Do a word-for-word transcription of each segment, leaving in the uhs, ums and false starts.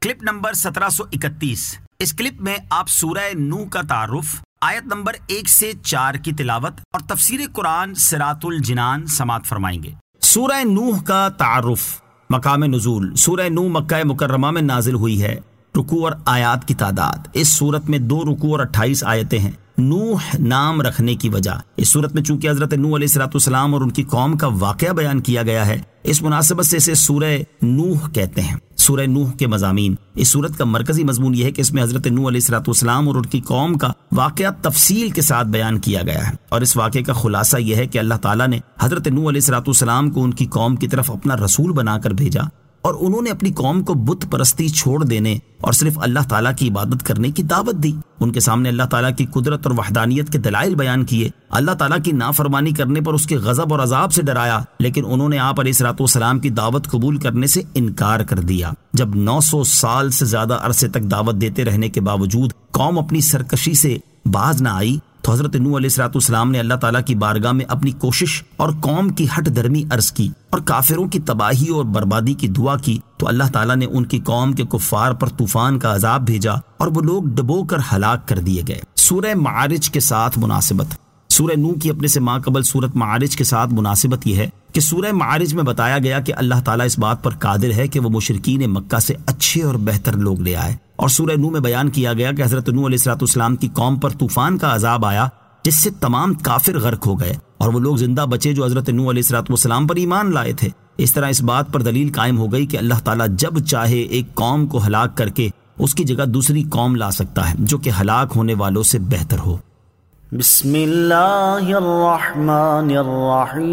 Clip number سترہ سو اکتیس۔ اس clip میں آپ سورہ نوح کا تعارف، آیت نمبر ایک سے چار کی تلاوت اور تفسیر قرآن صراط الجنان سماعت فرمائیں گے۔ سورہ نوح کا تعارف۔ مقام نزول، سورہ نوح مکہ مکرمہ میں نازل ہوئی ہے۔ رکوع اور آیات کی تعداد، اس صورت میں دو رکوع اور اٹھائیس آیتیں ہیں۔ نوح نام رکھنے کی وجہ، اس صورت میں چونکہ حضرت نوح علیہ الصلوۃ والسلام اور ان کی قوم کا واقعہ بیان کیا گیا ہے، اس مناسبت سے اسے سورہ نوح کہتے ہیں۔ سورہ نوح کے مضامین، اس صورت کا مرکزی مضمون یہ ہے کہ اس میں حضرت نوح علیہ الصلوۃ والسلام اور ان کی قوم کا واقعہ تفصیل کے ساتھ بیان کیا گیا ہے، اور اس واقعے کا خلاصہ یہ ہے کہ اللہ تعالیٰ نے حضرت نوح علیہ الصلوۃ والسلام کو ان کی قوم کی طرف اپنا رسول بنا کر بھیجا، اور انہوں نے اپنی قوم کو بت پرستی چھوڑ دینے اور صرف اللہ تعالیٰ کی عبادت کرنے کی دعوت دی۔ ان کے سامنے اللہ تعالیٰ کی قدرت اور وحدانیت کے دلائل بیان کیے، اللہ تعالیٰ کی نافرمانی کرنے پر اس کے غضب اور عذاب سے ڈرایا، لیکن انہوں نے آپ علیہ الصلوۃ والسلام کی دعوت قبول کرنے سے انکار کر دیا۔ جب نو سو سال سے زیادہ عرصے تک دعوت دیتے رہنے کے باوجود قوم اپنی سرکشی سے باز نہ آئی، تو حضرت نوح علیہ الصلوۃ والسلام نے اللہ تعالیٰ کی بارگاہ میں اپنی کوشش اور قوم کی ہٹ درمی عرض کی اور کافروں کی تباہی اور بربادی کی دعا کی، تو اللہ تعالیٰ نے ان کی قوم کے کفار پر طوفان کا عذاب بھیجا اور وہ لوگ ڈبو کر ہلاک کر دیے گئے۔ سورہ معارج کے ساتھ مناسبت، سورہ نوح کی اپنے سے ماں قبل سورت معارج کے ساتھ مناسبت یہ ہے کہ سورہ معارج میں بتایا گیا کہ اللہ تعالیٰ اس بات پر قادر ہے کہ وہ مشرکین مکہ سے اچھے اور بہتر لوگ لے آئے، اور سورہ نوح میں بیان کیا گیا کہ حضرت نوح علیہ الصلوۃ والسلام کی قوم پر طوفان کا عذاب آیا جس سے تمام کافر غرق ہو گئے اور وہ لوگ زندہ بچے جو حضرت نوح علیہ الصلوۃ والسلام پر ایمان لائے تھے۔ اس طرح اس بات پر دلیل قائم ہو گئی کہ اللہ تعالیٰ جب چاہے ایک قوم کو ہلاک کر کے اس کی جگہ دوسری قوم لا سکتا ہے جو کہ ہلاک ہونے والوں سے بہتر ہو۔ بسم اللہ الرحمن الرحیم۔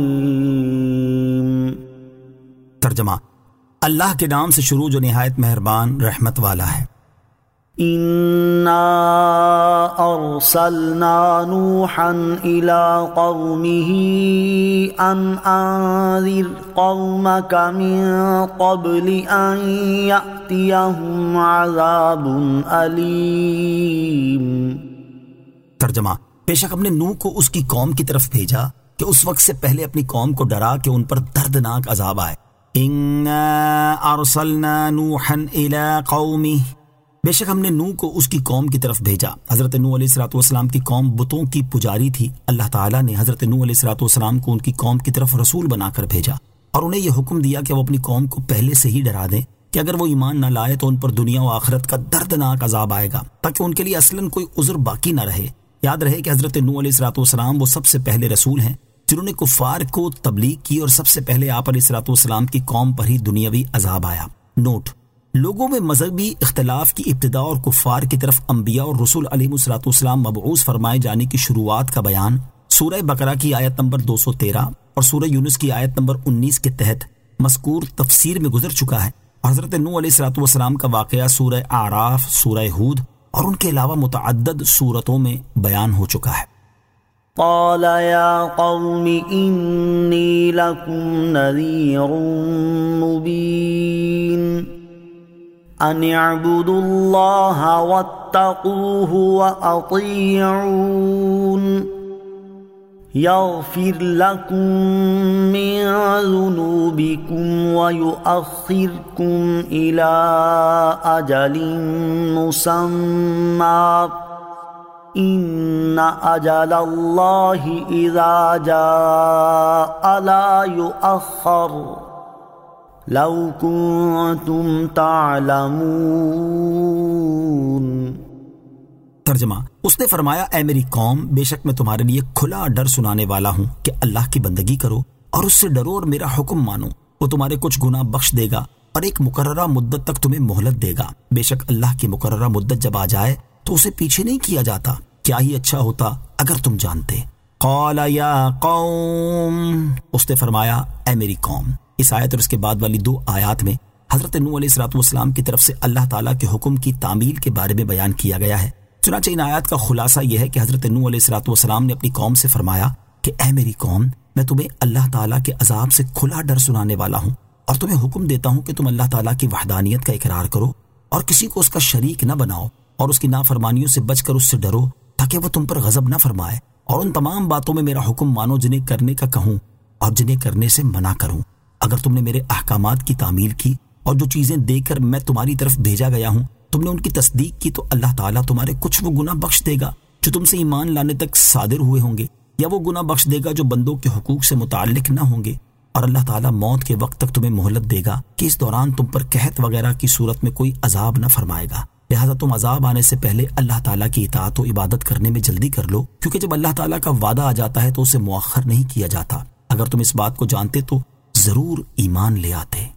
ترجمہ، اللہ کے نام سے شروع جو نہایت مہربان رحمت والا ہے۔ اِنَّا أَرْسَلْنَا نُوحًا إِلَىٰ قَوْمِهِ أَنْ أَنذِرْ قَوْمَكَ مِن قَبْلِ أَن يَأْتِيَهُمْ عَذَابٌ أَلِيمٌ۔ ترجمہ، بے شک ہم نے نوح کو اس کی قوم کی طرف بھیجا کہ اس وقت سے پہلے اپنی قوم کو ڈرا کہ ان پر دردناک عذاب آئے۔ اِنَّا أَرْسَلْنَا نُوحًا إِلَىٰ قَوْمِهِ، بے شک ہم نے نوح کو اس کی قوم کی طرف بھیجا۔ حضرت نوح علیہ الصلوۃ والسلام کی قوم بتوں کی پجاری تھی۔ اللہ تعالیٰ نے حضرت نوح علیہ الصلوۃ والسلام کو ان کی قوم کی طرف رسول بنا کر بھیجا اور انہیں یہ حکم دیا کہ وہ اپنی قوم کو پہلے سے ہی ڈرا دیں کہ اگر وہ ایمان نہ لائے تو ان پر دنیا و آخرت کا دردناک عذاب آئے گا، تاکہ ان کے لیے اصلاً کوئی عذر باقی نہ رہے۔ یاد رہے کہ حضرت نوح علیہ الصلوۃ والسلام وہ سب سے پہلے رسول ہیں جنہوں نے کفار کو تبلیغ کی، اور سب سے پہلے آپ علیہ الصلوۃ والسلام کی قوم پر ہی دنیاوی عذاب آیا۔ نوٹ: لوگوں میں مذہبی اختلاف کی ابتدا اور کفار کی طرف انبیاء اور رسول علیہ الصلوۃ والسلام مبعوث فرمائے جانے کی شروعات کا بیان سورہ بقرہ کی آیت نمبر دو سو تیرہ اور سورہ یونس کی آیت نمبر انیس کے تحت مذکور تفسیر میں گزر چکا ہے، اور حضرت نوح علیہ الصلوۃ والسلام کا واقعہ سورہ اعراف، سورہ ہود اور ان کے علاوہ متعدد سورتوں میں بیان ہو چکا ہے۔ قال یا قوم انی لکم نذیر مبین ان اعبدوا اللہ واتقوہ واطیعون یغفر لکم من ذنوبکم ویؤخرکم الی اجل مسمی ان اجل اللہ اذا جاء لا یؤخر لو کنتم تعلمون۔ ترجمہ، اس نے فرمایا، اے میری قوم، بے شک میں تمہارے لیے کھلا ڈر سنانے والا ہوں کہ اللہ کی بندگی کرو اور اس سے ڈرو اور میرا حکم مانو۔ وہ تمہارے کچھ گناہ بخش دے گا اور ایک مقررہ مدت تک تمہیں مہلت دے گا۔ بے شک اللہ کی مقررہ مدت جب آ جائے تو اسے پیچھے نہیں کیا جاتا۔ کیا ہی اچھا ہوتا اگر تم جانتے۔ قال یا قوم، اس نے فرمایا، اے میری قوم۔ اس آیت اور اس کے بعد والی دو آیات میں حضرت نوح علیہ الصلوۃ والسلام کی طرف سے اللہ تعالیٰ کے حکم کی تعمیل کے بارے میں بیان کیا گیا ہے۔ چنانچہ ان آیات کا خلاصہ یہ ہے کہ حضرت نوح علیہ الصلوۃ والسلام نے اپنی قوم سے فرمایا کہ اے میری قوم، میں تمہیں اللہ تعالیٰ کے عذاب سے کھلا ڈر سنانے والا ہوں، اور تمہیں حکم دیتا ہوں کہ تم اللہ تعالیٰ کی وحدانیت کا اقرار کرو اور کسی کو اس کا شریک نہ بناؤ، اور اس کی نافرمانیوں سے بچ کر اس سے ڈرو تاکہ وہ تم پر غضب نہ فرمائے، اور ان تمام باتوں میں میرا حکم مانو جنہیں کرنے کا کہوں اور جنہیں کرنے سے منع کروں۔ اگر تم نے میرے احکامات کی تعمیل کی اور جو چیزیں دے کر میں تمہاری طرف بھیجا گیا ہوں تم نے ان کی تصدیق کی تو اللہ تعالیٰ تمہارے کچھ وہ گناہ بخش دے گا جو تم سے ایمان لانے تک صادر ہوئے ہوں گے، یا وہ گناہ بخش دے گا جو بندوں کے حقوق سے متعلق نہ ہوں گے، اور اللہ تعالیٰ موت کے وقت تک تمہیں مہلت دے گا کہ اس دوران تم پر قحط وغیرہ کی صورت میں کوئی عذاب نہ فرمائے گا، لہذا تم عذاب آنے سے پہلے اللہ تعالیٰ کی اطاعت و عبادت کرنے میں جلدی کر لو، کیونکہ جب اللہ تعالیٰ کا وعدہ آ جاتا ہے تو اسے مؤخر نہیں کیا جاتا۔ اگر تم اس بات کو جانتے تو ضرور ایمان لے آتے۔